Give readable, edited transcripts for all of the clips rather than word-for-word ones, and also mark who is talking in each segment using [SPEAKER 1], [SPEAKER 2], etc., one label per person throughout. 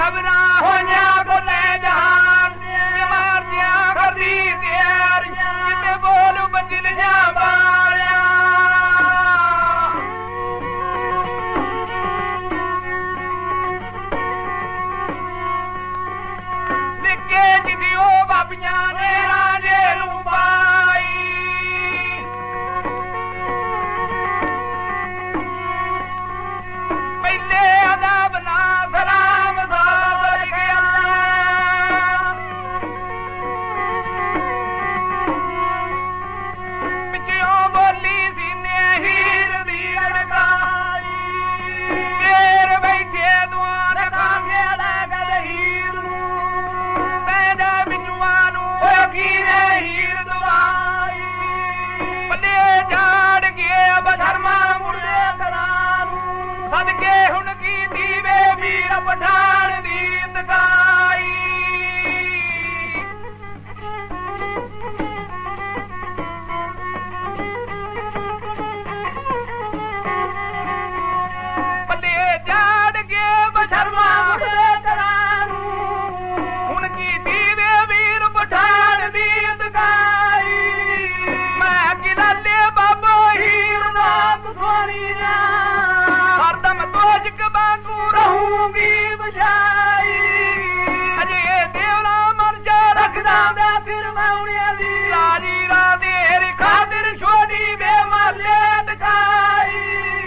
[SPEAKER 1] खबरां होइयां बोले जहान मारदियां करदी तैयारियां किते बोल बजलियां बालियां लिखे जिदी ओ बाबियां ने राजे नूं पाई पहले अदब ना सलाम साबर गया पिछों बोली सीने हीर दी अड़काई फेर बैठे दुआर खांगे लगल हीर पैदा बिजुआ नूं होगी हीर दवाई पले झाड़ के बधर्मा मुड़े करानू सदके हुन की दीवे वीर पठान दी तकाई पले झाड़ के बधर्मा मुड़े करानू हुन की दीवे वीर पठान दी तकाई मैं किलाले बाबा हीर नाथ सोनी जा हरदम तोजक बांगू रहूंगी बजाई अजे देवला मर जा रखदा दा फिर मौने दी राजी राधे खातिर छोड़ी बेमाले दिखाई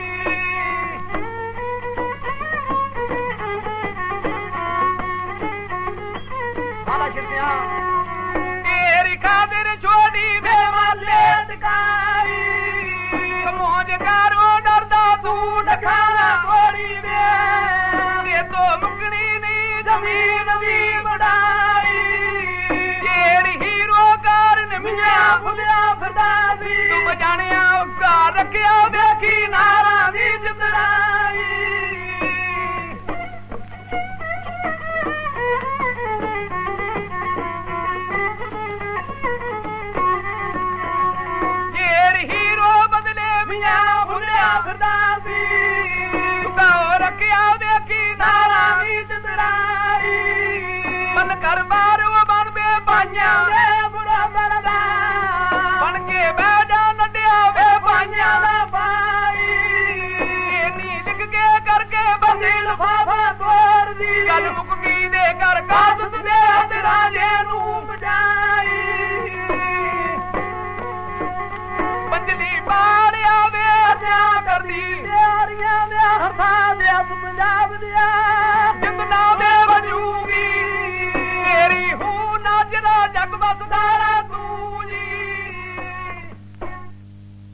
[SPEAKER 1] आला शिरनिया तेरी खातिर छोड़ी बेमाले दिखाई मोज कारो डरदा तू ढकाना थोड़ी ये तो मुकनी नहीं जमीन भी बढ़ाई जेड़ी हीरो कारण मिया भुलिया फिरदा सी तुम जानिया उपकार रखिया देखी नारा दी जितराई जेड़ी हीरो बदले मिया भुलिया फिरदा सी रखिया देखी नारा दी जितराई मन कर बार वो बन बे पाइया वे बुरा बनदा बन के बैठा नटिया वे पाइया दा पाई नी लिख के करके बंदी लफाफा तोड़ दी गल मुक्की दे कर कादत दे हद राजे नूं बजाई पंजली बाड़िया वे हत्या कर दी तेरियां दे हथा दे पंजाब दिया